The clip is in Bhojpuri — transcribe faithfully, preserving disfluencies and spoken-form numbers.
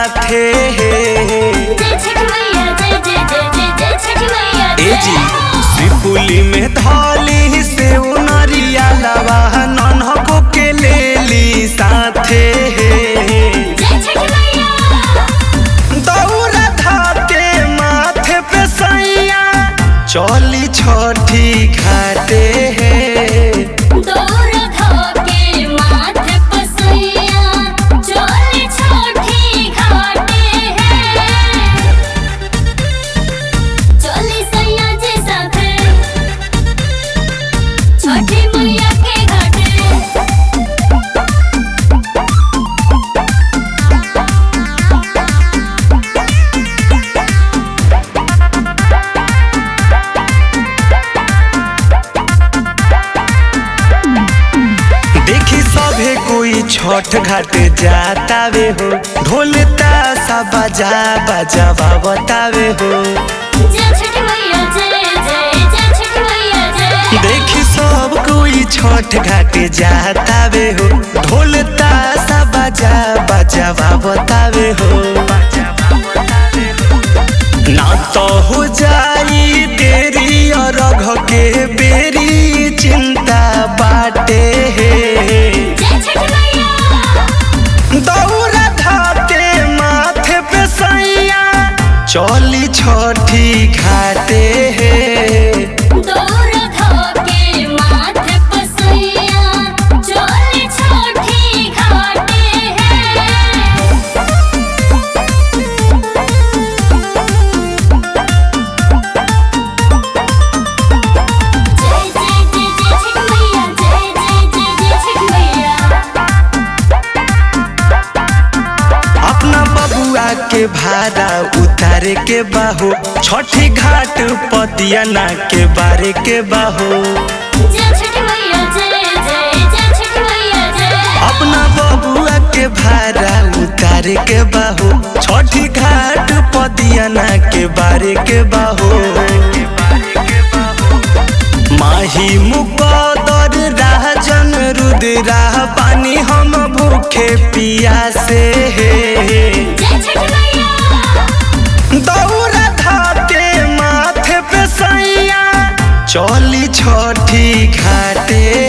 साथे ए जी शिवपुली में धाली से उनरिया लवा नन्हको के लेली साथे दौरा धाके माथे पे सैया चली छठी घाटे कोई छठ घाट जातावे हो ढोल ताशा बजा बजावा बतावे हो देखी सब कोई छठ घाट जातावे हो ढोल ताशा बजा बजावा बतावे हो ना तो हो जाई तेरी और रघ के बेरी चिंता बाटे दौरा धाके माथे पे सैया चली छठी घाटे दौरा धाके माथे पे सैया चली छठी घाटे के भाड़ा उतारे के बाहो छठी घाट पतियाना के बारे के बाहो अपना बबुआ के भाड़ा उतारे के बाहो छठी घाट पतियाना के बारे के बाहो माही मुकदर राजन रुद्रा पानी हम भूखे पियासे दौरा धाके माथे पे सैया चली छठी घाटे।